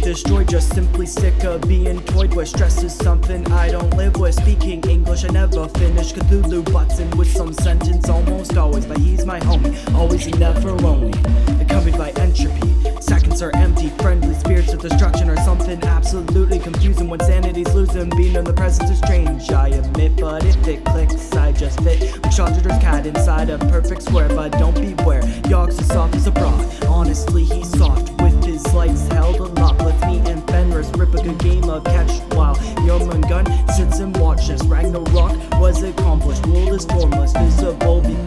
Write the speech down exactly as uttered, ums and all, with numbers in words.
destroyed, just simply sick of being toyed with. Stress is something I don't live with. Speaking English, I never finish. Cthulhu butts in with some sentence almost always, but he's my homie, always and never lonely. Accompanied by entropy, seconds are empty. Friendly spirits of destruction are something absolutely confusing. When sanity's losing, being in the presence is strange, I admit, but if it clicks, I just fit like Chandra's cat inside a perfect square. But don't beware, Yogg's as soft as a bra. Honestly, he's soft with his lights held aloft. Let's me and Fenris rip a good game of catch while Jormungand sits and watches. Ragnarok was accomplished, world is formless, visible